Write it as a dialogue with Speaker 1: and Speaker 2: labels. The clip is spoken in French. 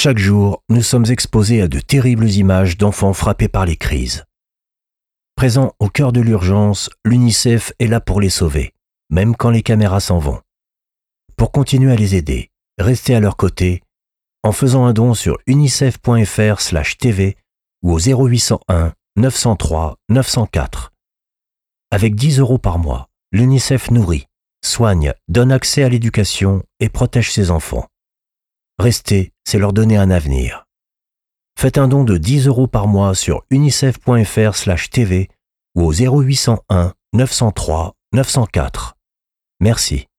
Speaker 1: Chaque jour, nous sommes exposés à de terribles images d'enfants frappés par les crises. Présent au cœur de l'urgence, l'UNICEF est là pour les sauver, même quand les caméras s'en vont. Pour continuer à les aider, restez à leur côté en faisant un don sur unicef.fr/tv ou au 0801 903 904. Avec 10 € par mois, l'UNICEF nourrit, soigne, donne accès à l'éducation et protège ses enfants. Rester, c'est leur donner un avenir. Faites un don de 10 € par mois sur unicef.fr/tv ou au 0801 903 904. Merci.